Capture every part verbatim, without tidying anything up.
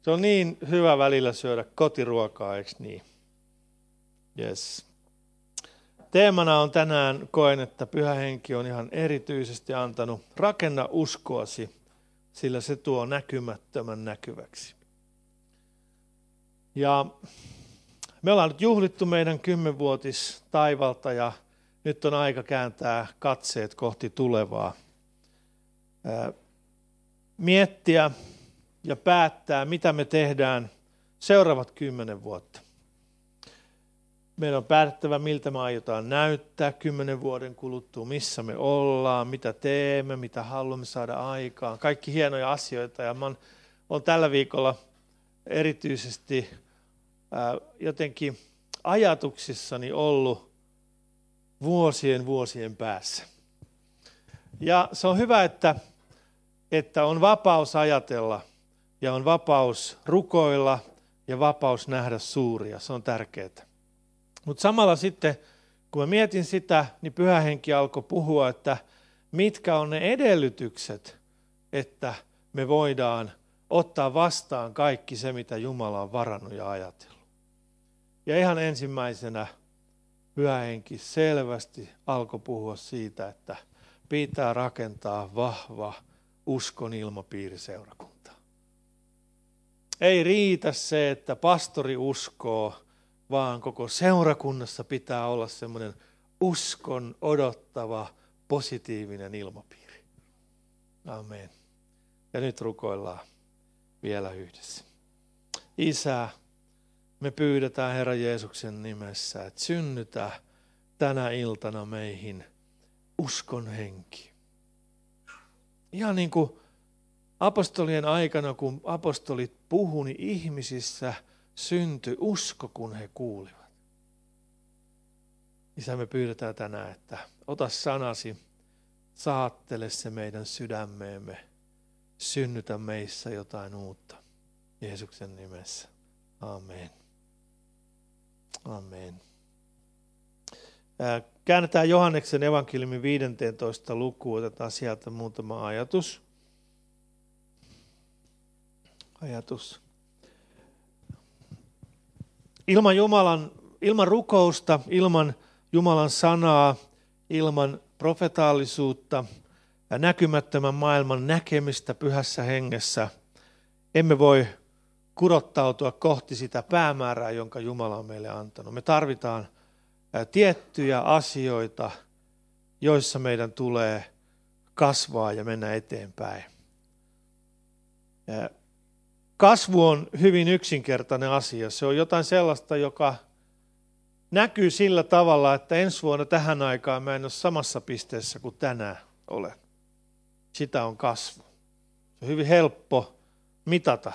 Se on niin hyvä välillä syödä kotiruokaa, eikö niin? Yes. Teemana on tänään, koen, että Pyhä Henki on ihan erityisesti antanut rakenna uskoasi, sillä se tuo näkymättömän näkyväksi. Ja me ollaan nyt juhlittu meidän kymmenvuotis taivalta ja nyt on aika kääntää katseet kohti tulevaa. Miettiä ja päättää, mitä me tehdään seuraavat kymmenen vuotta. Meidän on päätettävä, miltä me aiotaan näyttää kymmenen vuoden kuluttua, missä me ollaan, mitä teemme, mitä haluamme saada aikaan. Kaikki hienoja asioita. Ja mä oon, oon tällä viikolla erityisesti ää, jotenkin ajatuksissani ollut vuosien vuosien päässä. Ja se on hyvä, että, että on vapaus ajatella ja on vapaus rukoilla ja vapaus nähdä suuria. Se on tärkeää. Mutta samalla sitten, kun mä mietin sitä, niin Pyhä Henki alkoi puhua, että mitkä on ne edellytykset, että me voidaan ottaa vastaan kaikki se, mitä Jumala on varannut ja ajatellut. Ja ihan ensimmäisenä Pyhä Henki selvästi alkoi puhua siitä, että pitää rakentaa vahva uskon ilmapiiri seurakuntaa. Ei riitä se, että pastori uskoo, vaan koko seurakunnassa pitää olla semmoinen uskon odottava, positiivinen ilmapiiri. Amen. Ja nyt rukoillaan vielä yhdessä. Isä, me pyydetään Herra Jeesuksen nimessä, että synnytä tänä iltana meihin uskon henki. Ihan niin kuin apostolien aikana, kun apostolit puhui, niin ihmisissä syntyi usko, kun he kuulivat. Isä, me pyydetään tänään, että ota sanasi, saattele se meidän sydämeemme, synnytä meissä jotain uutta. Jeesuksen nimessä. Amen. Amen. Käännetään Johanneksen evankeliumin viidenteentoista lukuun, otetaan sieltä muutama ajatus. Ajatus. Ilman Jumalan, ilman rukousta, ilman Jumalan sanaa, ilman profetaallisuutta ja näkymättömän maailman näkemistä pyhässä hengessä emme voi kurottautua kohti sitä päämäärää, jonka Jumala on meille antanut. Me tarvitaan tiettyjä asioita, joissa meidän tulee kasvaa ja mennä eteenpäin. Kasvu on hyvin yksinkertainen asia. Se on jotain sellaista, joka näkyy sillä tavalla, että ensi vuonna tähän aikaan mä en ole samassa pisteessä kuin tänään olen. Sitä on kasvu. Se on hyvin helppo mitata.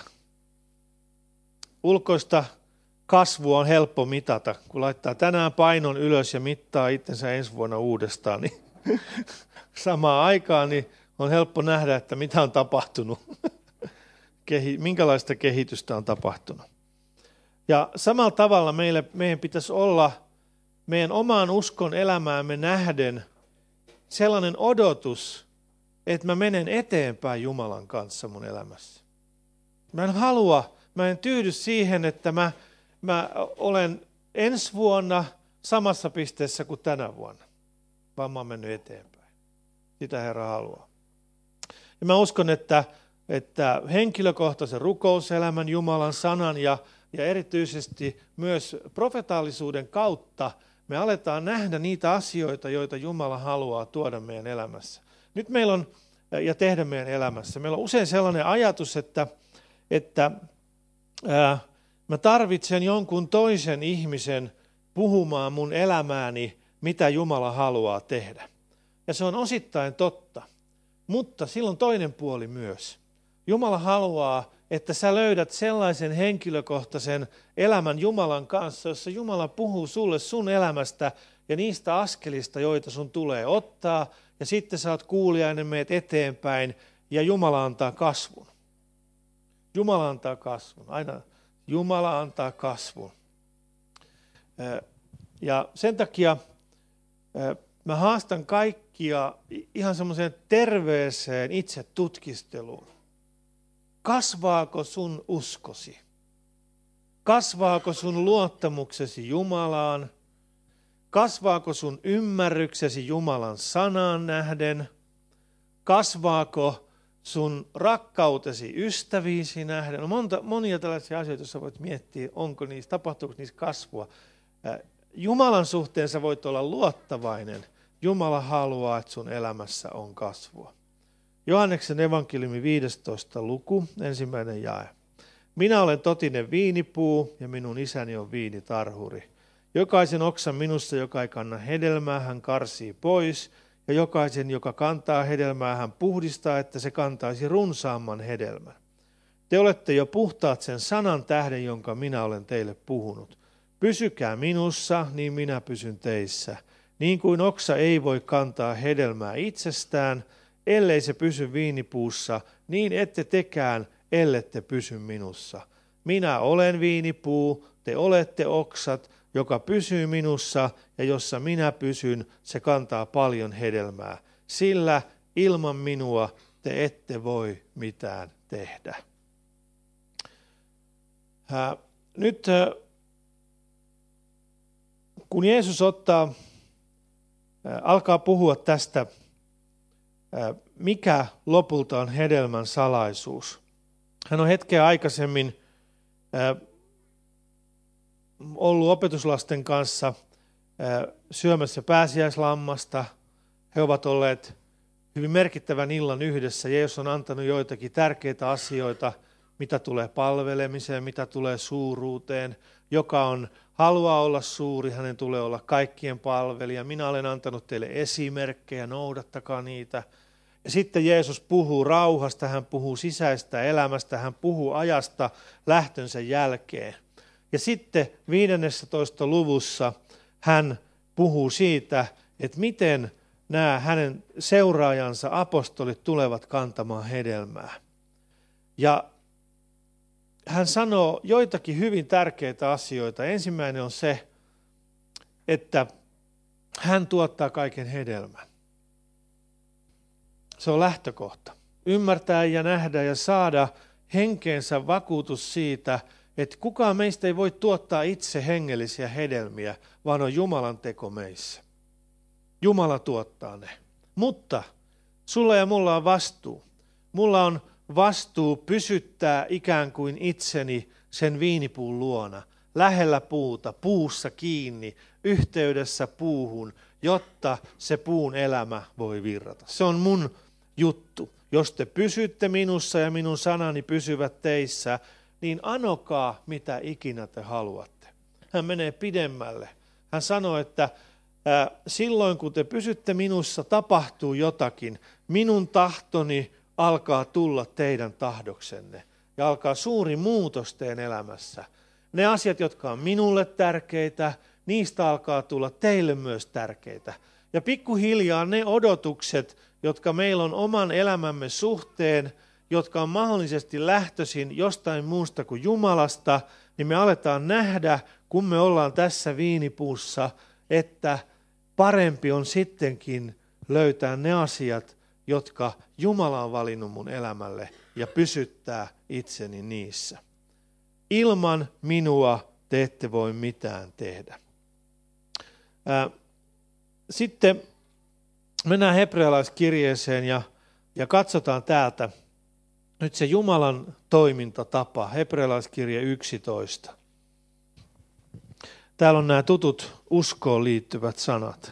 Ulkoista kasvua on helppo mitata. Kun laittaa tänään painon ylös ja mittaa itsensä ensi vuonna uudestaan, niin samaan aikaan niin on helppo nähdä, että mitä on tapahtunut. Minkälaista kehitystä on tapahtunut. Ja samalla tavalla meille, meidän pitäisi olla meidän omaan uskon elämäämme nähden sellainen odotus, että mä menen eteenpäin Jumalan kanssa mun elämässä. Mä en halua, mä en tyydy siihen, että mä, mä olen ensi vuonna samassa pisteessä kuin tänä vuonna, vaan mä oon mennyt eteenpäin. Sitä Herra haluaa. Ja mä uskon, että että henkilökohtaisen rukouselämän, Jumalan sanan ja, ja erityisesti myös profetaalisuuden kautta me aletaan nähdä niitä asioita, joita Jumala haluaa tuoda meidän elämässä. Nyt meillä on, ja tehdä meidän elämässä, meillä on usein sellainen ajatus, että, että ää, mä tarvitsen jonkun toisen ihmisen puhumaan mun elämääni, mitä Jumala haluaa tehdä. Ja se on osittain totta, mutta silloin toinen puoli myös. Jumala haluaa, että sä löydät sellaisen henkilökohtaisen elämän Jumalan kanssa, jossa Jumala puhuu sulle sun elämästä ja niistä askelista, joita sun tulee ottaa. Ja sitten sä oot kuulijainen, meet eteenpäin ja Jumala antaa kasvun. Jumala antaa kasvun. Aina Jumala antaa kasvun. Ja sen takia mä haastan kaikkia ihan semmoiseen terveeseen itse tutkisteluun. kasvaako sun uskosi? Kasvaako sun luottamuksesi Jumalaan? Kasvaako sun ymmärryksesi Jumalan sanaan nähden? Kasvaako sun rakkautesi ystäviisi nähden? On monta, monia tällaisia asioita, joissa voit miettiä, onko niissä, tapahtuuko niissä kasvua. Jumalan suhteen sä voit olla luottavainen. Jumala haluaa, että sun elämässä on kasvua. Johanneksen evankeliumi viidestoista luku, ensimmäinen jae. Minä olen totinen viinipuu ja minun isäni on viinitarhuri. Jokaisen oksan minussa, joka ei kanna hedelmää, hän karsii pois. Ja jokaisen, joka kantaa hedelmää, hän puhdistaa, että se kantaisi runsaamman hedelmän. Te olette jo puhtaat sen sanan tähden, jonka minä olen teille puhunut. Pysykää minussa, niin minä pysyn teissä. Niin kuin oksa ei voi kantaa hedelmää itsestään, ellei se pysy viinipuussa, niin ette tekään, ellette pysy minussa. Minä olen viinipuu, te olette oksat, joka pysyy minussa ja jossa minä pysyn, se kantaa paljon hedelmää. Sillä ilman minua te ette voi mitään tehdä. Ää, nyt ää, kun Jeesus ottaa, ää, alkaa puhua tästä, ää, mikä lopulta on hedelmän salaisuus. Hän on hetkeä aikaisemmin ää, ollut opetuslasten kanssa syömässä pääsiäislammasta. He ovat olleet hyvin merkittävän illan yhdessä. Jeesus on antanut joitakin tärkeitä asioita, mitä tulee palvelemiseen, mitä tulee suuruuteen. Joka on, haluaa olla suuri, hänen tulee olla kaikkien palvelija. Minä olen antanut teille esimerkkejä, noudattakaa niitä. Ja sitten Jeesus puhuu rauhasta, hän puhuu sisäistä elämästä, hän puhuu ajasta lähtönsä jälkeen. Ja sitten viidennessä luvussa hän puhuu siitä, että miten nämä hänen seuraajansa apostolit tulevat kantamaan hedelmää. Ja hän sanoo joitakin hyvin tärkeitä asioita. Ensimmäinen on se, että hän tuottaa kaiken hedelmän. Se on lähtökohta. Ymmärtää ja nähdä ja saada henkeensä vakuutus siitä, että kukaan meistä ei voi tuottaa itse hengellisiä hedelmiä, vaan on Jumalan teko meissä. Jumala tuottaa ne. Mutta sulla ja mulla on vastuu. Mulla on vastuu pysyttää ikään kuin itseni sen viinipuun luona, lähellä puuta, puussa kiinni, yhteydessä puuhun, jotta se puun elämä voi virrata. Se on mun juttu. Jos te pysytte minussa ja minun sanani pysyvät teissä, niin anokaa mitä ikinä te haluatte. Hän menee pidemmälle. Hän sanoo, että ää, silloin kun te pysytte minussa, tapahtuu jotakin. Minun tahtoni alkaa tulla teidän tahdoksenne ja alkaa suuri muutos teidän elämässä. Ne asiat, jotka on minulle tärkeitä, niistä alkaa tulla teille myös tärkeitä. Ja pikkuhiljaa ne odotukset, jotka meillä on oman elämämme suhteen, jotka on mahdollisesti lähtöisin jostain muusta kuin Jumalasta, niin me aletaan nähdä, kun me ollaan tässä viinipuussa, että parempi on sittenkin löytää ne asiat, jotka Jumala on valinnut mun elämälle ja pysyttää itseni niissä. Ilman minua te ette voi mitään tehdä. Sitten mennään hebrealaiskirjeeseen ja, ja katsotaan täältä nyt se Jumalan toimintatapa, hebrealaiskirje yksitoista. Täällä on nämä tutut uskoon liittyvät sanat.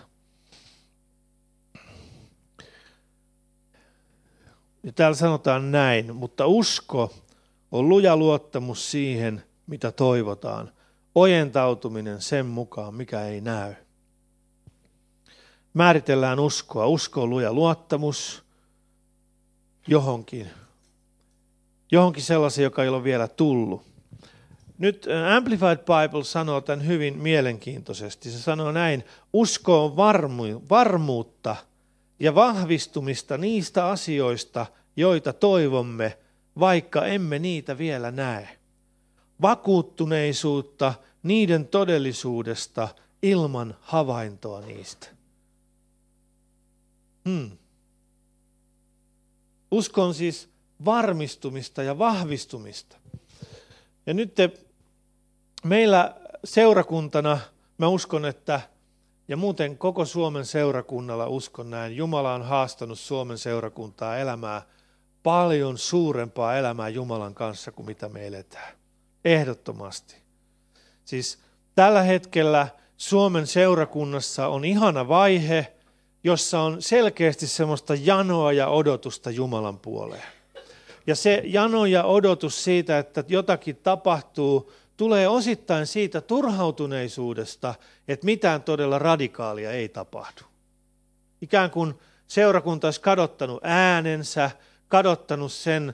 Ja täällä sanotaan näin, mutta usko on luja luottamus siihen, mitä toivotaan. Ojentautuminen sen mukaan, mikä ei näy. Määritellään uskoa. Usko on luja luottamus johonkin. Johonkin sellaisen, joka ei ole vielä tullut. Nyt Amplified Bible sanoo tämän hyvin mielenkiintoisesti. Se sanoo näin, usko on varmu, varmuutta ja vahvistumista niistä asioista, joita toivomme, vaikka emme niitä vielä näe. Vakuuttuneisuutta niiden todellisuudesta ilman havaintoa niistä. Hmm. Usko on siis varmistumista ja vahvistumista. Ja nyt te, meillä seurakuntana, mä uskon, että ja muuten koko Suomen seurakunnalla uskon näin, Jumala on haastanut Suomen seurakuntaa elämää paljon suurempaa elämää Jumalan kanssa kuin mitä me eletään. Ehdottomasti. Siis tällä hetkellä Suomen seurakunnassa on ihana vaihe, jossa on selkeästi semmoista janoa ja odotusta Jumalan puoleen. Ja se jano ja odotus siitä, että jotakin tapahtuu, tulee osittain siitä turhautuneisuudesta, että mitään todella radikaalia ei tapahdu. Ikään kuin seurakunta olisi kadottanut äänensä, kadottanut sen,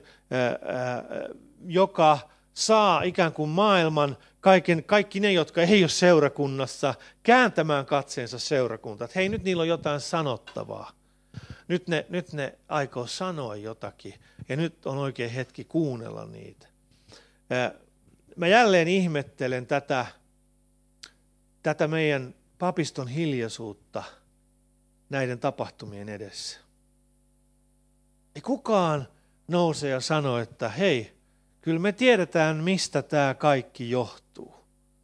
joka saa ikään kuin maailman, kaiken, kaikki ne, jotka ei ole seurakunnassa, kääntämään katseensa seurakuntaan. Hei, nyt niillä on jotain sanottavaa. Nyt ne, nyt ne aikoo sanoa jotakin ja nyt on oikein hetki kuunnella niitä. Mä jälleen ihmettelen tätä, tätä meidän papiston hiljaisuutta näiden tapahtumien edessä. Ei kukaan nouse ja sano, että hei, kyllä me tiedetään, mistä tämä kaikki johtuu.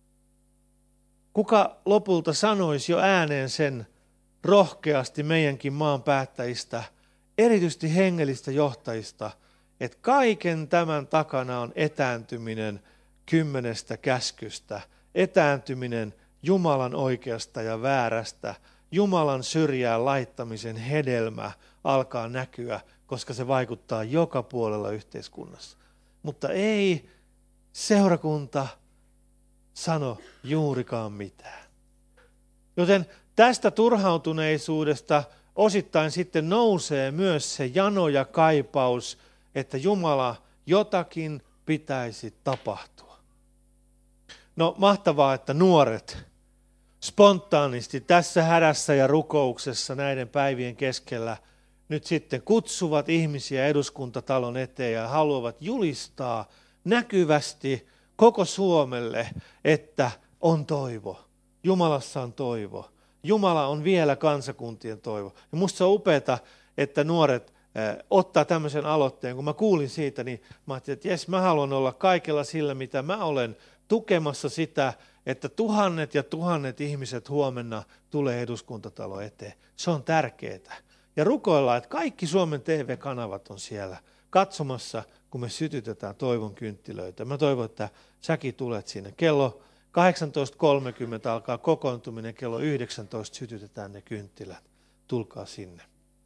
Kuka lopulta sanoisi jo ääneen sen rohkeasti meidänkin maan päättäjistä, erityisesti hengellistä johtajista, että kaiken tämän takana on etääntyminen kymmenestä käskystä, etääntyminen Jumalan oikeasta ja väärästä, Jumalan syrjään laittamisen hedelmä alkaa näkyä, koska se vaikuttaa joka puolella yhteiskunnassa. Mutta ei seurakunta sano juurikaan mitään. Joten tästä turhautuneisuudesta osittain sitten nousee myös se jano ja kaipaus, että Jumala, jotakin pitäisi tapahtua. No mahtavaa, että nuoret spontaanisti tässä hädässä ja rukouksessa näiden päivien keskellä nyt sitten kutsuvat ihmisiä eduskuntatalon eteen ja haluavat julistaa näkyvästi koko Suomelle, että on toivo. Jumalassa on toivo. Jumala on vielä kansakuntien toivo. Ja musta se on upeata, että nuoret äh, ottaa tämmöisen aloitteen. Kun mä kuulin siitä, niin mä ajattelin, että jes, mä haluan olla kaikella sillä, mitä mä olen tukemassa sitä, että tuhannet ja tuhannet ihmiset huomenna tulee eduskuntatalo eteen. Se on tärkeää. Ja rukoillaan, että kaikki Suomen T V-kanavat on siellä katsomassa, kun me sytytetään toivon kynttilöitä. Mä toivon, että säkin tulet sinne. Kello kahdeksantoista kolmekymmentä alkaa kokoontuminen, kello yhdeksäntoista sytytetään ne kynttilät. Tulkaa sinne.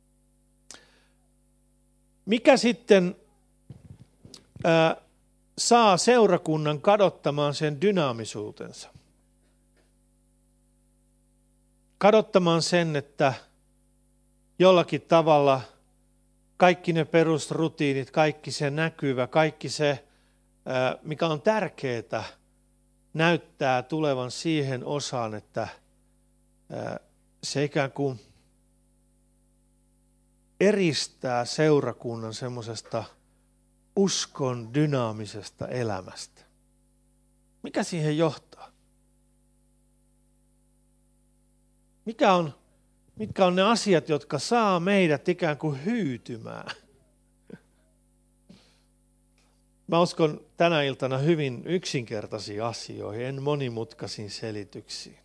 Mikä sitten äh, saa seurakunnan kadottamaan sen dynaamisuutensa? Kadottamaan sen, että jollakin tavalla kaikki ne perusrutiinit, kaikki se näkyvä, kaikki se, mikä on tärkeää, näyttää tulevan siihen osaan, että se ikään kuin eristää seurakunnan semmoisesta uskon dynaamisesta elämästä. Mikä siihen johtaa? Mikä on, mitkä on ne asiat, jotka saa meidät ikään kuin hyytymään? Mä uskon tänä iltana hyvin yksinkertaisiin asioihin, en monimutkaisiin selityksiin.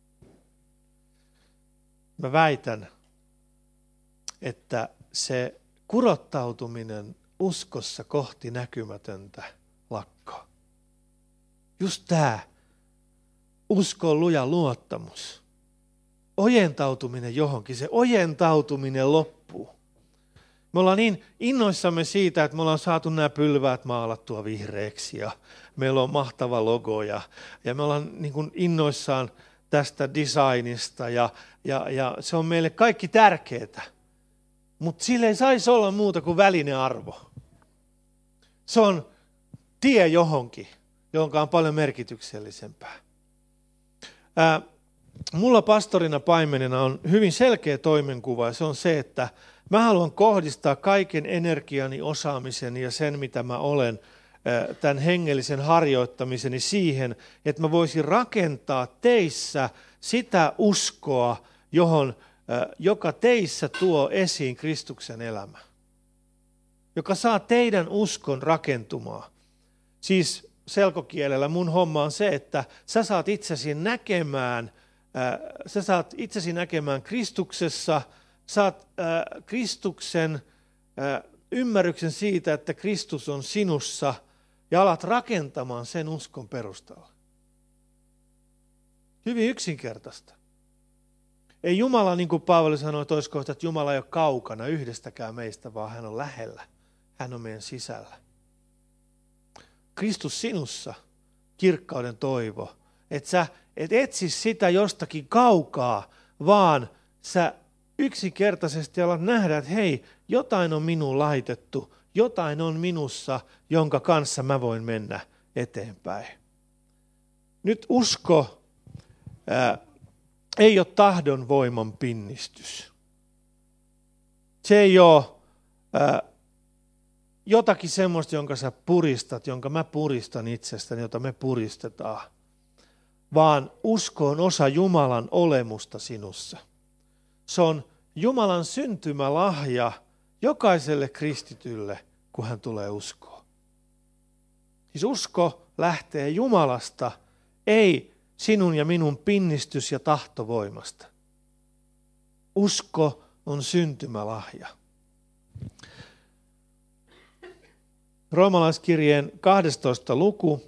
Mä väitän, että se kurottautuminen uskossa kohti näkymätöntä lakkaa. Just tämä uskon luja luottamus. Ojentautuminen johonkin, se ojentautuminen loppuu. Me ollaan niin innoissamme siitä, että me ollaan saatu nämä pylväät maalattua vihreäksi ja meillä on mahtava logo ja, ja me ollaan niin kuin innoissaan tästä designista ja, ja, ja se on meille kaikki tärkeää. Mutta sillä ei saisi olla muuta kuin välinearvo. Se on tie johonkin, jonka on paljon merkityksellisempää. Ää, mulla pastorina paimenena on hyvin selkeä toimenkuva ja se on se, että mä haluan kohdistaa kaiken energiani, osaamiseni ja sen, mitä mä olen, tämän hengellisen harjoittamiseni siihen, että mä voisin rakentaa teissä sitä uskoa, johon, joka teissä tuo esiin Kristuksen elämä. joka saa teidän uskon rakentumaan. Siis selkokielellä mun homma on se, että sä saat itsesi näkemään, äh, sä saat itsesi näkemään Kristuksessa, saat äh, Kristuksen äh, ymmärryksen siitä, että Kristus on sinussa ja alat rakentamaan sen uskon perustalla. Hyvin yksinkertaista. Ei Jumala, niin kuin Paavali sanoi toiskohta, että Jumala ei ole kaukana yhdestäkään meistä, vaan hän on lähellä. Hän on meidän sisällä. Kristus sinussa, kirkkauden toivo. Että sä et etsi sitä jostakin kaukaa, vaan sä yksinkertaisesti alat nähdä, että hei, jotain on minuun laitettu, jotain on minussa, jonka kanssa mä voin mennä eteenpäin. Nyt usko ää, ei ole tahdon voiman pinnistys. Se ei ole ää, jotakin semmoista, jonka sä puristat, jonka mä puristan itsestäni, jota me puristetaan. Vaan usko on osa Jumalan olemusta sinussa. Se on Jumalan syntymälahja jokaiselle kristitylle, kun hän tulee uskoon. Siis usko lähtee Jumalasta, ei sinun ja minun pinnistys- ja tahtovoimasta. Usko on syntymälahja. Roomalaiskirjeen kahdestoista luku.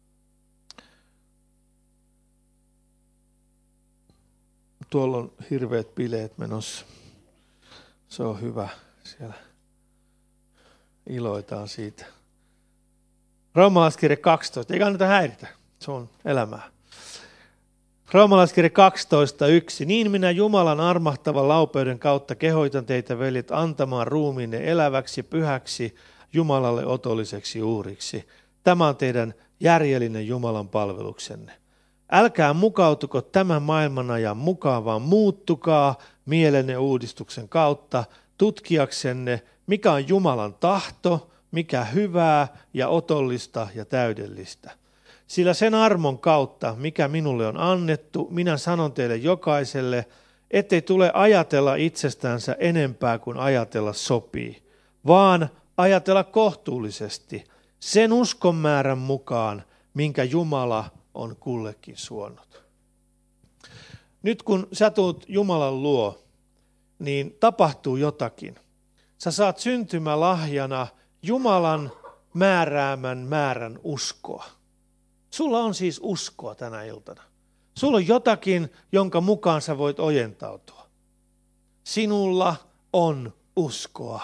Tuolla on hirveät bileet menossa. Se on hyvä. Siellä iloitaan siitä. Roomalaiskirje kaksitoista. Ei kannata häiritä. Se on elämää. Roomalaiskirje kaksitoista yksi. Niin minä Jumalan armahtavan laupeuden kautta kehoitan teitä, veljet, antamaan ruumiinne eläväksi, pyhäksi, Jumalalle otolliseksi uhriksi. Tämä on teidän järjellinen Jumalan palveluksenne. Älkää mukautuko tämän maailman ajan mukaan, vaan muuttukaa mielenne uudistuksen kautta tutkiaksenne, mikä on Jumalan tahto, mikä hyvää ja otollista ja täydellistä. Sillä sen armon kautta, mikä minulle on annettu, minä sanon teille jokaiselle, ettei tule ajatella itsestänsä enempää kuin ajatella sopii, vaan ajatella kohtuullisesti sen uskon määrän mukaan, minkä Jumala on kullekin suonut. Nyt kun sä tulet Jumalan luo, niin tapahtuu jotakin. Sä saat syntymälahjana Jumalan määräämän määrän uskoa. Sulla on siis uskoa tänä iltana. Sulla on jotakin, jonka mukaan sä voit ojentautua. Sinulla on uskoa.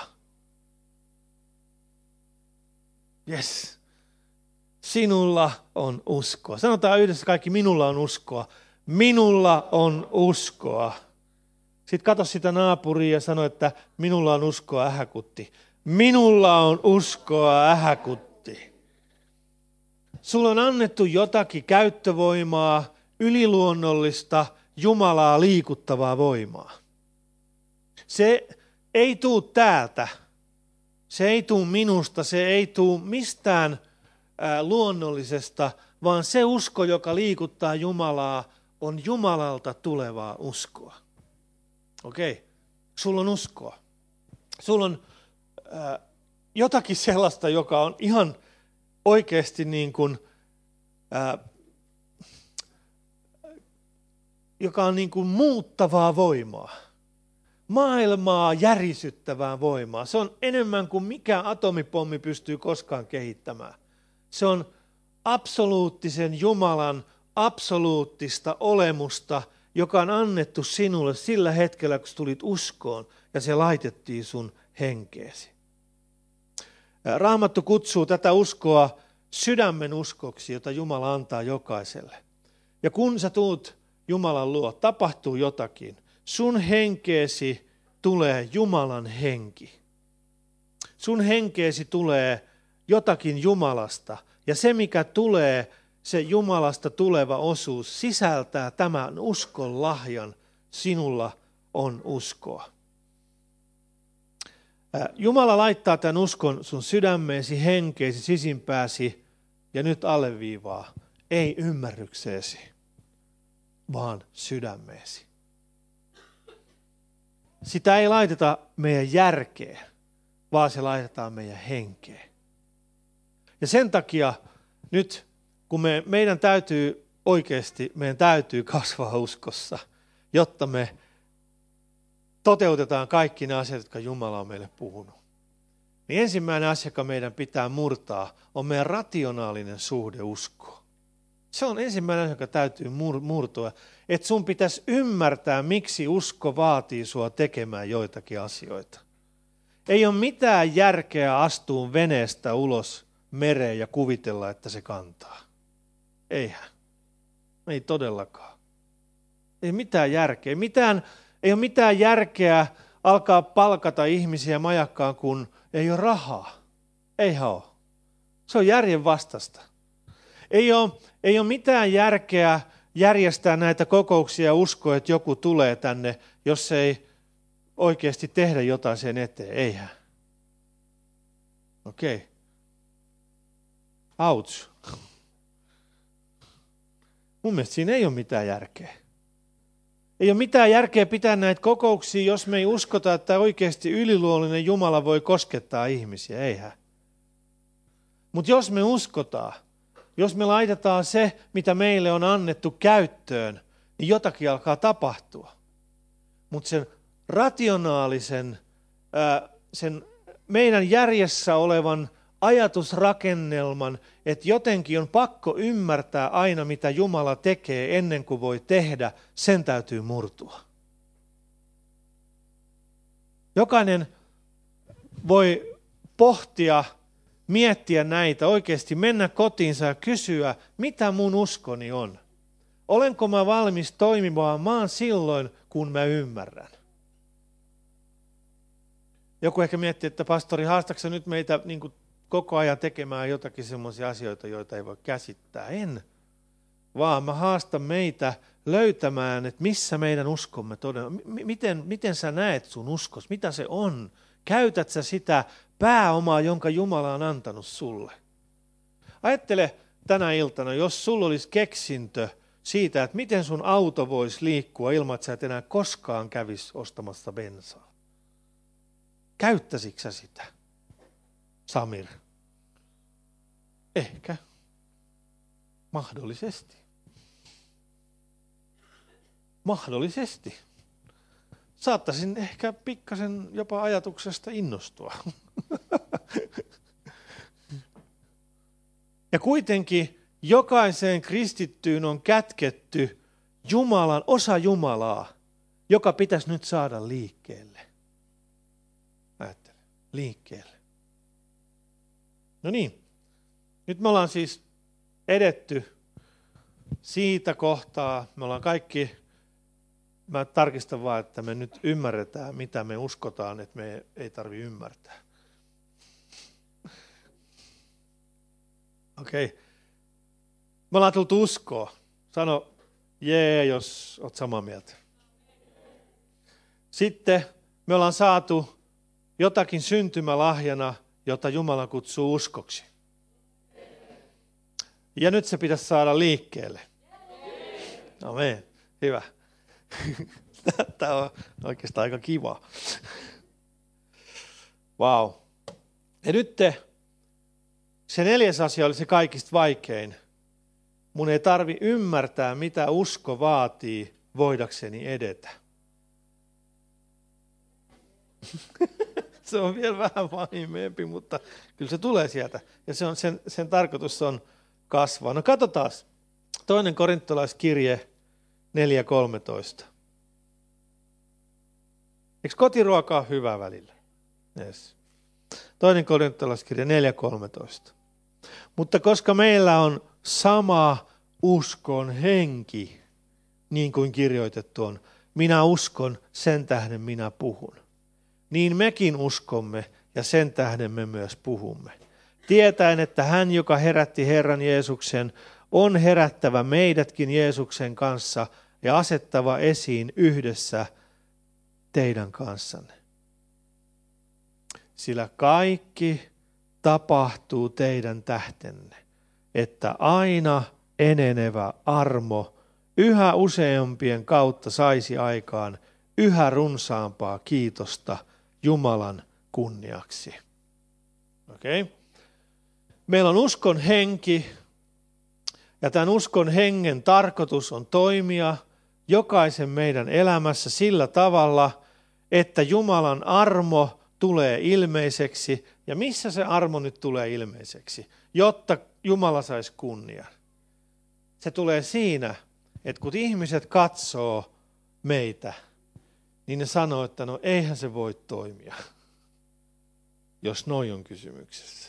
Yes. Sinulla on uskoa. Sanotaan yhdessä kaikki, minulla on uskoa. Minulla on uskoa. Sitten katso sitä naapuria ja sano, että minulla on uskoa, ähäkutti. Minulla on uskoa, ähäkutti. Sulla on annettu jotakin käyttövoimaa, yliluonnollista, Jumalaa liikuttavaa voimaa. Se ei tule täältä. Se ei tule minusta, se ei tule mistään ää, luonnollisesta, vaan se usko, joka liikuttaa Jumalaa, on Jumalalta tulevaa uskoa. Okei, okay. Sulla on uskoa. Sulla on ää, jotakin sellaista, joka on ihan oikeasti niin kuin, ää, joka on niin kuin muuttavaa voimaa. Maailmaa järisyttävää voimaa. Se on enemmän kuin mikä atomipommi pystyy koskaan kehittämään. Se on absoluuttisen Jumalan absoluuttista olemusta, joka on annettu sinulle sillä hetkellä, kun tulit uskoon ja se laitettiin sun henkeesi. Raamattu kutsuu tätä uskoa sydämen uskoksi, jota Jumala antaa jokaiselle. Ja kun sä tuut Jumalan luo, tapahtuu jotakin. Sun henkeesi tulee Jumalan henki. Sun henkeesi tulee jotakin Jumalasta. Ja se, mikä tulee, se Jumalasta tuleva osuus, sisältää tämän uskon lahjan. Sinulla on uskoa. Jumala laittaa tämän uskon sun sydämeesi, henkeesi, sisimpääsi ja nyt alleviivaa. Ei ymmärrykseesi, vaan sydämeesi. Sitä ei laiteta meidän järkeen, vaan se laitetaan meidän henkeen. Ja sen takia nyt, kun me, meidän täytyy oikeasti, meidän täytyy kasvaa uskossa, jotta me toteutetaan kaikki ne asiat, jotka Jumala on meille puhunut. Niin ensimmäinen asia, joka meidän pitää murtaa, on meidän rationaalinen suhde uskoon. Se on ensimmäinen asia, joka täytyy murtua. Että sun pitäisi ymmärtää, miksi usko vaatii sua tekemään joitakin asioita. Ei ole mitään järkeä astua veneestä ulos mereen ja kuvitella, että se kantaa. Eihän. Ei todellakaan. Ei mitään järkeä. Mitään, ei ole mitään järkeä alkaa palkata ihmisiä majakkaan, kun ei ole rahaa. Eihän ole. Se on järjen vastasta. Ei ole, ei ole mitään järkeä järjestää näitä kokouksia ja uskoa, että joku tulee tänne, jos ei oikeasti tehdä jotain sen eteen. Eihän. Okei. Okay. Auts. Mun mielestä siinä ei ole mitään järkeä. Ei ole mitään järkeä pitää näitä kokouksia, jos me ei uskota, että oikeasti yliluonnollinen Jumala voi koskettaa ihmisiä. Eihän. Mutta jos me uskotaan, jos me laitetaan se, mitä meille on annettu käyttöön, niin jotakin alkaa tapahtua. Mutta sen rationaalisen, ää, sen meidän järjessä olevan ajatusrakennelman, että jotenkin on pakko ymmärtää aina, mitä Jumala tekee ennen kuin voi tehdä, sen täytyy murtua. Jokainen voi pohtia, miettiä näitä, oikeasti mennä kotiinsa ja kysyä, mitä mun uskoni on. Olenko mä valmis toimimaan maan silloin, kun mä ymmärrän? Joku ehkä miettii, että pastori, haastatko nyt meitä niin kuin koko ajan tekemään jotakin semmoisia asioita, joita ei voi käsittää? En, vaan mä haastan meitä löytämään, että missä meidän uskomme todella, miten, miten sä näet sun uskos, mitä se on? Käytät sä sitä pääomaa, jonka Jumala on antanut sulle? Ajattele tänä iltana, jos sulla olisi keksintö siitä, että miten sun auto voisi liikkua ilman, että sä et enää koskaan kävisi ostamassa bensaa. Käyttäisitkö sä sitä, Samir? Ehkä. Mahdollisesti. Mahdollisesti. Saattaisin ehkä pikkasen jopa ajatuksesta innostua. Ja kuitenkin jokaiseen kristittyyn on kätketty Jumalan, osa Jumalaa, joka pitäisi nyt saada liikkeelle. Ajattele, liikkeelle. No niin, nyt me ollaan siis edetty siitä kohtaa, me ollaan kaikki, mä tarkistan vaan, että me nyt ymmärretään, mitä me uskotaan, että me ei tarvitse ymmärtää. Okei. Okay. Me ollaan tullut uskoa. Sano jee, jos olet samaa mieltä. Sitten me ollaan saatu jotakin syntymälahjana, jota Jumala kutsuu uskoksi. Ja nyt se pitäisi saada liikkeelle. Amen. Hyvä. Tämä on oikeastaan aika kiva. Vau. Wow. Ja nyt te, se neljäs asia oli se kaikista vaikein. Mun ei tarvi ymmärtää, mitä usko vaatii voidakseni edetä. Se on vielä vähän vaimempi, mutta kyllä se tulee sieltä. Ja se on, sen, sen tarkoitus on kasvaa. No katsotaan. Toinen korintolaiskirje neljä kolmetoista. Eikö kotiruoka ole hyvä välillä? Yes. Toinen korintolaiskirje neljä kolmetoista. Mutta koska meillä on sama uskon henki, niin kuin kirjoitettu on, minä uskon, sen tähden minä puhun. Niin mekin uskomme ja sen tähden me myös puhumme. Tietäen, että hän, joka herätti Herran Jeesuksen, on herättävä meidätkin Jeesuksen kanssa ja asettava esiin yhdessä teidän kanssanne. Sillä kaikki tapahtuu teidän tähtenne, että aina enenevä armo yhä useampien kautta saisi aikaan yhä runsaampaa kiitosta Jumalan kunniaksi. Okei? Okay? Meillä on uskon henki, ja tämän uskon hengen tarkoitus on toimia jokaisen meidän elämässä sillä tavalla, että Jumalan armo tulee ilmeiseksi. Ja missä se armo nyt tulee ilmeiseksi? Jotta Jumala saisi kunnian. Se tulee siinä, että kun ihmiset katsoo meitä, niin ne sanoo, että no eihän se voi toimia, jos noi on kysymyksessä.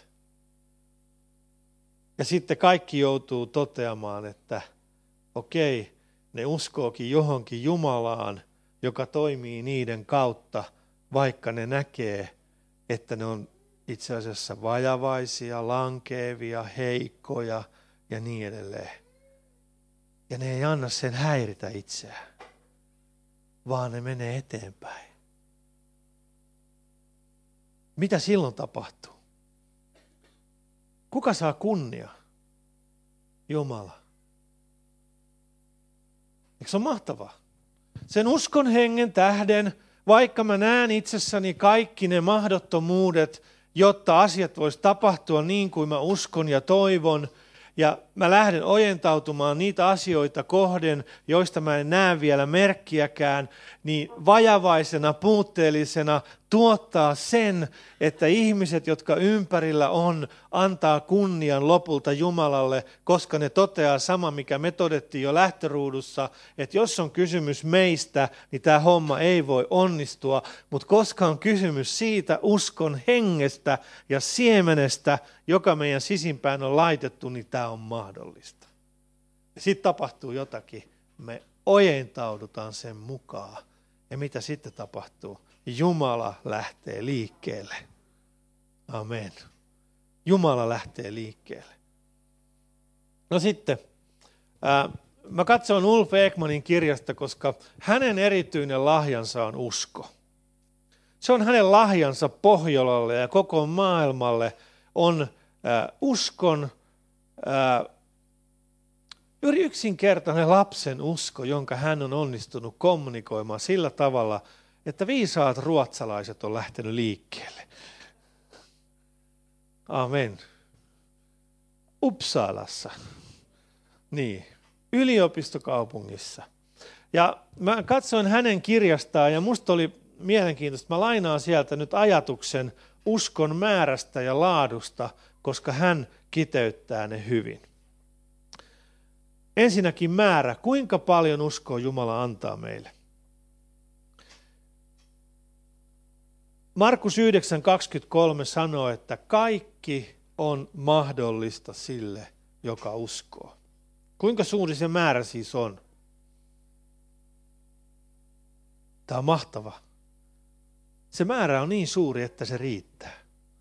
Ja sitten kaikki joutuu toteamaan, että okei, ne uskookin johonkin Jumalaan, joka toimii niiden kautta, vaikka ne näkee, että ne on itse asiassa vajavaisia, lankeavia, heikkoja ja niin edelleen. Ja ne ei anna sen häiritä itseään, vaan ne menee eteenpäin. Mitä silloin tapahtuu? Kuka saa kunnia? Jumala. Eikö se ole mahtavaa? Sen uskon hengen tähden, vaikka mä näen itsessäni kaikki ne mahdottomuudet, jotta asiat vois tapahtua niin kuin mä uskon ja toivon, ja mä lähden ojentautumaan niitä asioita kohden, joista mä en näe vielä merkkiäkään, niin vajavaisena, puutteellisena tuottaa sen, että ihmiset, jotka ympärillä on, antaa kunnian lopulta Jumalalle, koska ne toteaa sama, mikä me todettiin jo lähtöruudussa, että jos on kysymys meistä, niin tämä homma ei voi onnistua, mutta koska on kysymys siitä uskon hengestä ja siemenestä, joka meidän sisimpään on laitettu, niin tämä on mahdollista. Sitten tapahtuu jotakin, me ojentaudutaan sen mukaan. Ja mitä sitten tapahtuu? Jumala lähtee liikkeelle. Amen. Jumala lähtee liikkeelle. No sitten, ää, mä katson Ulf Ekmanin kirjasta, koska hänen erityinen lahjansa on usko. Se on hänen lahjansa Pohjolalle ja koko maailmalle on ää, uskon ää, yksinkertainen lapsen usko, jonka hän on onnistunut kommunikoimaan sillä tavalla, että viisaat ruotsalaiset on lähtenyt liikkeelle. Amen. Uppsalassa. Niin, yliopistokaupungissa. Ja mä katsoin hänen kirjastaan ja musta oli mielenkiintoista. Mä lainaan sieltä nyt ajatuksen uskon määrästä ja laadusta, koska hän kiteyttää ne hyvin. Ensinnäkin määrä. Kuinka paljon uskoa Jumala antaa meille? Markus yhdeksän kaksikymmentäkolme sanoo, että kaikki on mahdollista sille, joka uskoo. Kuinka suuri se määrä siis on? Tämä on mahtava. Se määrä on niin suuri, että se riittää.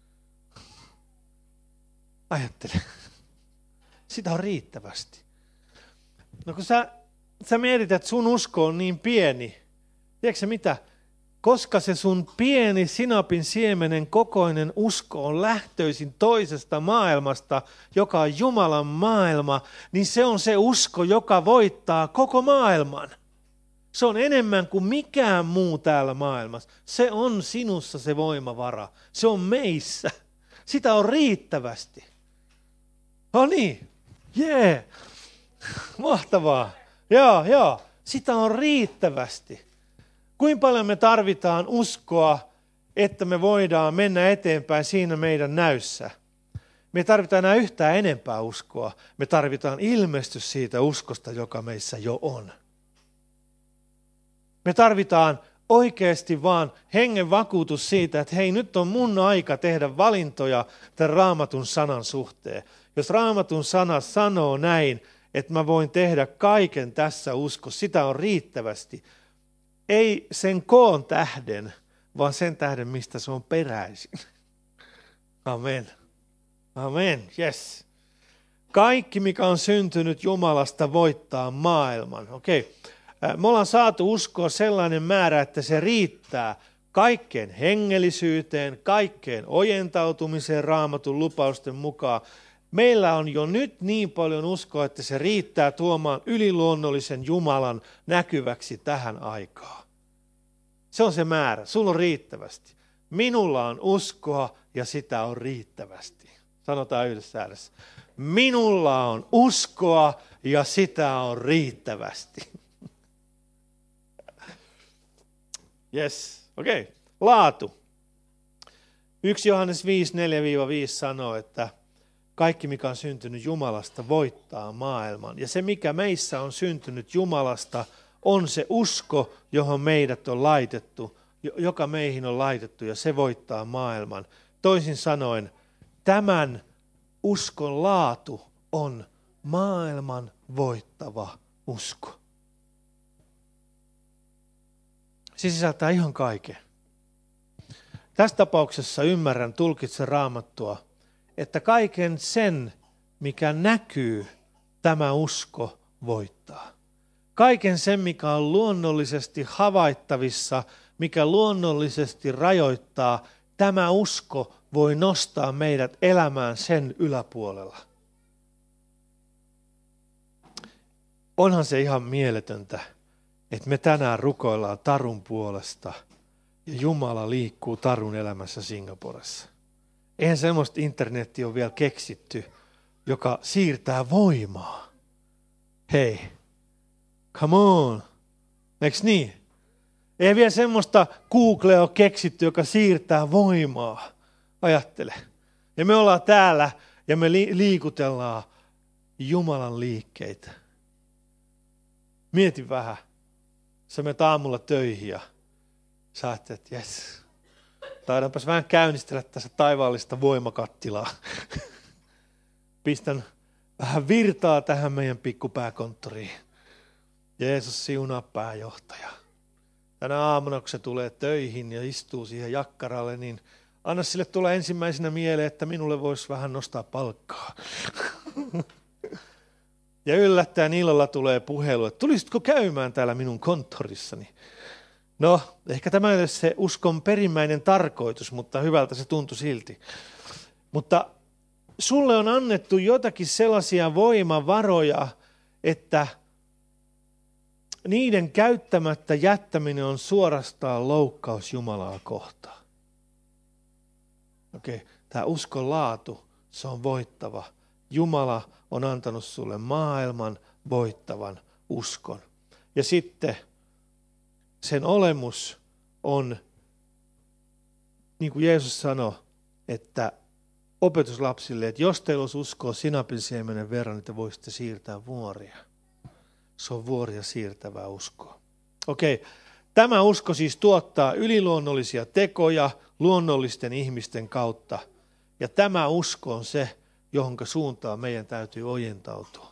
Ajattele. Sitä on riittävästi. No kun sä, sä mietit, että sun usko on niin pieni, tiedätkö sä mitä? Koska se sun pieni sinapin siemenen kokoinen usko on lähtöisin toisesta maailmasta, joka on Jumalan maailma, niin se on se usko, joka voittaa koko maailman. Se on enemmän kuin mikään muu täällä maailmassa. Se on sinussa se voimavara. Se on meissä. Sitä on riittävästi. No niin, jee. Yeah. Mahtavaa. Joo, joo. Sitä on riittävästi. Kuinka paljon me tarvitaan uskoa, että me voidaan mennä eteenpäin siinä meidän näyssä? Me ei tarvita enää yhtään enempää uskoa. Me tarvitaan ilmestys siitä uskosta, joka meissä jo on. Me tarvitaan oikeasti vaan hengen vakuutus siitä, että hei, nyt on mun aika tehdä valintoja tämän Raamatun sanan suhteen. Jos Raamatun sana sanoo näin, että mä voin tehdä kaiken tässä uskossa, sitä on riittävästi. Ei sen koon tähden, vaan sen tähden, mistä se on peräisin. Amen. Amen, yes. Kaikki, mikä on syntynyt Jumalasta, voittaa maailman. Okei. Me ollaan saatu uskoa sellainen määrä, että se riittää kaikkeen hengellisyyteen, kaikkeen ojentautumiseen Raamatun lupausten mukaan. Meillä on jo nyt niin paljon uskoa, että se riittää tuomaan yliluonnollisen Jumalan näkyväksi tähän aikaan. Se on se määrä. Sulla on riittävästi. Minulla on uskoa ja sitä on riittävästi. Sanotaan yhdessä äänessä. Minulla on uskoa ja sitä on riittävästi. Yes, okei. Okay. Laatu. yksi Johannes viisi neljä viisi sanoo, että kaikki mikä on syntynyt Jumalasta voittaa maailman. Ja se mikä meissä on syntynyt Jumalasta on se usko, johon meidät on laitettu, joka meihin on laitettu ja se voittaa maailman. Toisin sanoen, tämän uskon laatu on maailman voittava usko. Se sisältää ihan kaiken. Tässä tapauksessa ymmärrän, tulkitsen Raamattua, että kaiken sen, mikä näkyy, tämä usko voittaa. Kaiken sen, mikä on luonnollisesti havaittavissa, mikä luonnollisesti rajoittaa, tämä usko voi nostaa meidät elämään sen yläpuolella. Onhan se ihan mieletöntä, että me tänään rukoillaan Tarun puolesta ja Jumala liikkuu Tarun elämässä Singaporessa. Eihän semmoista internettiä ole vielä keksitty, joka siirtää voimaa. Hei, come on, eiks niin? Ei vielä semmoista Googlea ole keksitty, joka siirtää voimaa. Ajattele. Ja me ollaan täällä ja me liikutellaan Jumalan liikkeitä. Mieti vähän. Sä menet aamulla töihin ja sä ajattelet, että jes, taidaanpas vähän käynnistellä tässä taivaallista voimakattilaa. Pistän vähän virtaa tähän meidän pikkupääkonttoriin. Jeesus siunaa pääjohtaja. Tänä aamuna, kun se tulee töihin ja istuu siihen jakkaralle, niin anna sille tulla ensimmäisenä mieleen, että minulle voisi vähän nostaa palkkaa. Ja yllättäen illalla tulee puhelu, että tulisitko käymään täällä minun konttorissani? No, ehkä tämä ei ole se uskon perimmäinen tarkoitus, mutta hyvältä se tuntui silti. Mutta sulle on annettu jotakin sellaisia voimavaroja, että niiden käyttämättä jättäminen on suorastaan loukkaus Jumalaa kohtaan. Okei, tämä uskon laatu, se on voittava. Jumala on antanut sulle maailman voittavan uskon. Ja sitten sen olemus on, niin kuin Jeesus sanoi, että opetuslapsille, että jos teillä olisi uskoa sinapin siemenen verran, niin te voisitte siirtää vuoria. Se on vuoria siirtävää uskoa. Okei, tämä usko siis tuottaa yliluonnollisia tekoja luonnollisten ihmisten kautta. Ja tämä usko on se, johonka suuntaan meidän täytyy ojentautua.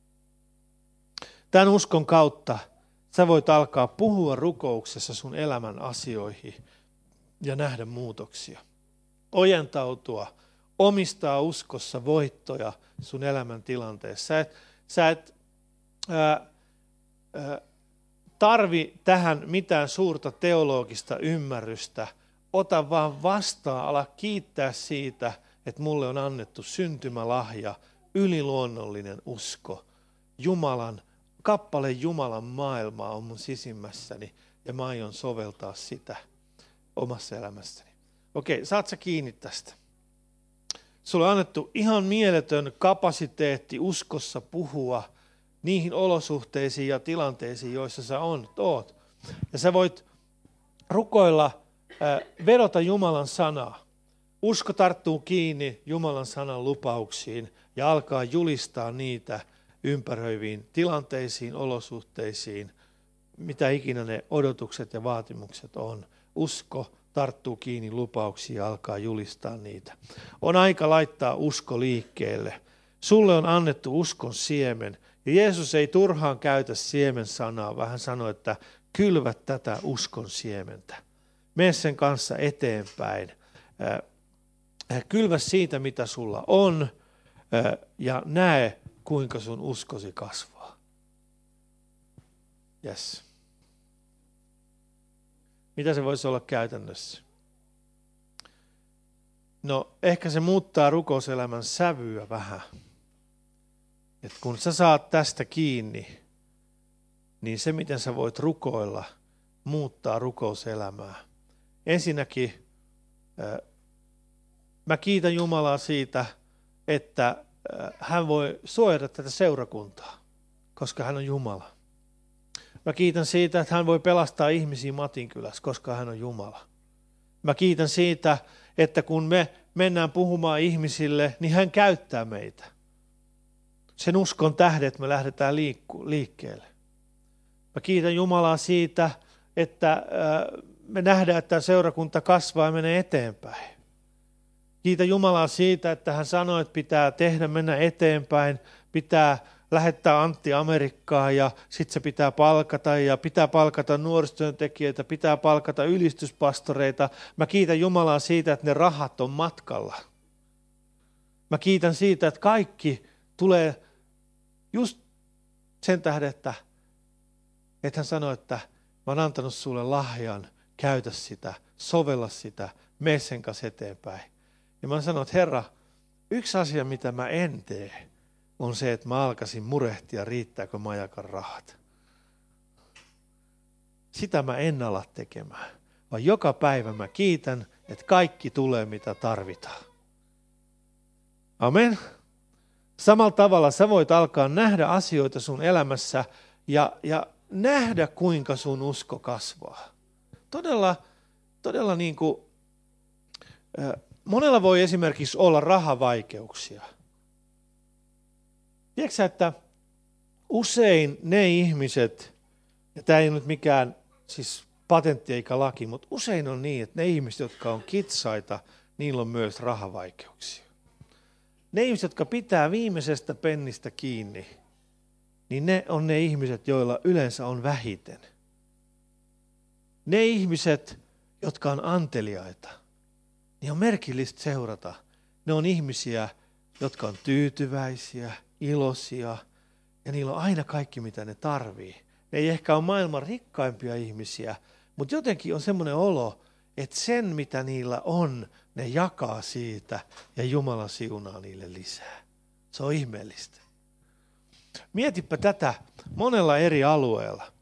Tämän uskon kautta sä voit alkaa puhua rukouksessa sun elämän asioihin ja nähdä muutoksia. Ojentautua, omistaa uskossa voittoja sun elämän tilanteessa. Sä et, sä et ää, ää, tarvi tähän mitään suurta teologista ymmärrystä. Ota vaan vastaan, ala kiittää siitä, että mulle on annettu syntymälahja, yliluonnollinen usko. Jumalan, kappale Jumalan maailmaa on mun sisimmässäni ja mä aion soveltaa sitä omassa elämässäni. Okei, saat sä kiinni tästä? Sulle on annettu ihan mieletön kapasiteetti uskossa puhua niihin olosuhteisiin ja tilanteisiin, joissa sä on, oot. Ja sä voit rukoilla, äh, vedota Jumalan sanaa. Usko tarttuu kiinni Jumalan sanan lupauksiin ja alkaa julistaa niitä ympäröiviin tilanteisiin, olosuhteisiin, mitä ikinä ne odotukset ja vaatimukset on. Usko tarttuu kiinni lupauksiin ja alkaa julistaa niitä. On aika laittaa usko liikkeelle. Sulle on annettu uskon siemen. Ja Jeesus ei turhaan käytä siemen sanaa, vaan hän sanoi, että kylvä tätä uskon siementä. Mene sen kanssa eteenpäin. Kylvä siitä, mitä sulla on, ja näe, kuinka sun uskosi kasvaa. Yes. Mitä se voisi olla käytännössä? No, ehkä se muuttaa rukouselämän sävyä vähän. Et kun sä saat tästä kiinni, niin se, miten sä voit rukoilla, muuttaa rukouselämää. Ensinnäkin Mä kiitän Jumalaa siitä, että hän voi suojata tätä seurakuntaa, koska hän on Jumala. Mä kiitän siitä, että hän voi pelastaa ihmisiä Matinkylässä, koska hän on Jumala. Mä kiitän siitä, että kun me mennään puhumaan ihmisille, niin hän käyttää meitä. Sen uskon tähdet me lähdetään liikku, liikkeelle. Mä kiitän Jumalaa siitä, että me nähdään, että seurakunta kasvaa ja menee eteenpäin. Kiitän Jumalaa siitä, että hän sanoi, että pitää tehdä, mennä eteenpäin, pitää lähettää Antti Amerikkaan ja sitten se pitää palkata ja pitää palkata nuorisotyöntekijöitä, pitää palkata ylistyspastoreita. Mä kiitän Jumalaa siitä, että ne rahat on matkalla. Mä kiitän siitä, että kaikki tulee just sen tähden, että, että hän sanoi, että mä oon antanut sulle lahjan, käytä sitä, sovella sitä, mene sen kanssa eteenpäin. Ja mä sanon, että Herra, yksi asia, mitä mä en tee, on se, että mä alkaisin murehtia, riittääkö majakan rahat. Sitä mä en ala tekemään, vaan joka päivä mä kiitän, että kaikki tulee, mitä tarvitaan. Amen. Samalla tavalla sä voit alkaa nähdä asioita sun elämässä ja, ja nähdä, kuinka sun usko kasvaa. Todella, todella niin kuin, äh, monella voi esimerkiksi olla rahavaikeuksia. Tiedätkö sä, että usein ne ihmiset, ja tämä ei ole nyt mikään siis patentti eikä laki, mutta usein on niin, että ne ihmiset, jotka on kitsaita, niillä on myös rahavaikeuksia. Ne ihmiset, jotka pitää viimeisestä pennistä kiinni, niin ne on ne ihmiset, joilla yleensä on vähiten. Ne ihmiset, jotka on anteliaita, niin on merkillistä seurata. Ne on ihmisiä, jotka on tyytyväisiä, iloisia, ja niillä on aina kaikki, mitä ne tarvii. Ne ei ehkä ole maailman rikkaimpia ihmisiä, mutta jotenkin on semmoinen olo, että sen, mitä niillä on, ne jakaa siitä, ja Jumala siunaa niille lisää. Se on ihmeellistä. Mietipä tätä monella eri alueella.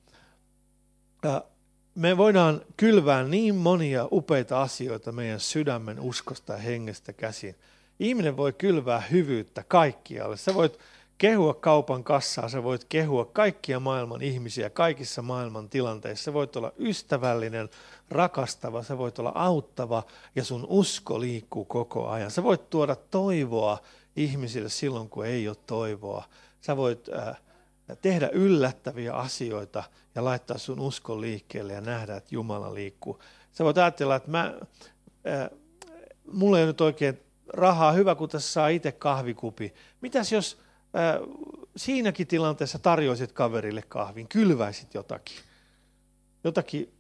Me voidaan kylvää niin monia upeita asioita meidän sydämen uskosta ja hengestä käsin. Ihminen voi kylvää hyvyyttä kaikkialle. Sä voit kehua kaupan kassaa, sä voit kehua kaikkia maailman ihmisiä kaikissa maailman tilanteissa. Sä voit olla ystävällinen, rakastava, sä voit olla auttava ja sun usko liikkuu koko ajan. Sä voit tuoda toivoa ihmisille silloin, kun ei ole toivoa. Sä voit äh, tehdä yllättäviä asioita ja laittaa sun uskon liikkeelle ja nähdä, että Jumala liikkuu. Sä voit ajatella, että mä, äh, mulla ei nyt oikein rahaa, hyvä kun tässä saa itse kahvikupi. Mitäs jos äh, siinäkin tilanteessa tarjoisit kaverille kahvin, kylväisit jotakin? Jotakin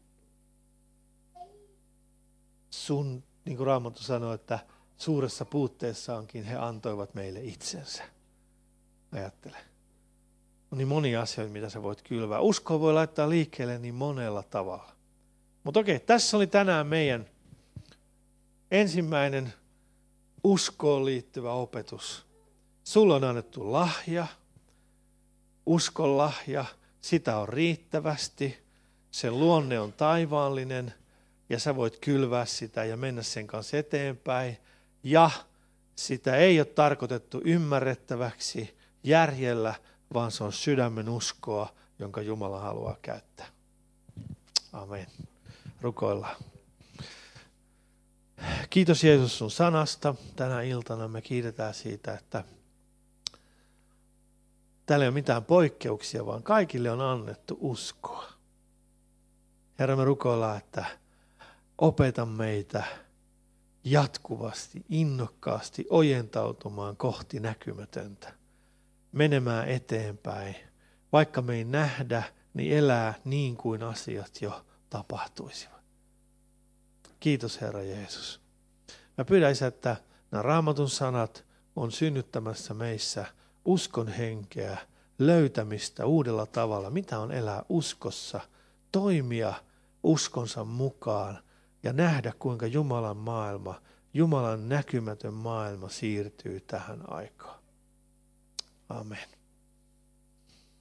sun, niin kuin Raamattu sanoo, että suuressa puutteessaankin he antoivat meille itsensä. Ajattele. On niin monia asioita, mitä sä voit kylvää. Uskoa voi laittaa liikkeelle niin monella tavalla. Mutta okei, tässä oli tänään meidän ensimmäinen uskoon liittyvä opetus. Sulla on annettu lahja, uskon lahja, sitä on riittävästi, sen luonne on taivaallinen ja sä voit kylvää sitä ja mennä sen kanssa eteenpäin. Ja sitä ei ole tarkoitettu ymmärrettäväksi järjellä, vaan se on sydämen uskoa, jonka Jumala haluaa käyttää. Amen. Rukoillaan. Kiitos Jeesus sun sanasta. Tänä iltana me kiitetään siitä, että täällä ei ole mitään poikkeuksia, vaan kaikille on annettu uskoa. Herra, me rukoillaan, että opeta meitä jatkuvasti, innokkaasti ojentautumaan kohti näkymätöntä, menemään eteenpäin. Vaikka me ei nähdä, niin elää niin kuin asiat jo tapahtuisivat. Kiitos Herra Jeesus. Mä pyydän, Isä, että nämä Raamatun sanat on synnyttämässä meissä uskon henkeä, löytämistä uudella tavalla. Mitä on elää uskossa, toimia uskonsa mukaan ja nähdä, kuinka Jumalan maailma, Jumalan näkymätön maailma siirtyy tähän aikaan. Amen.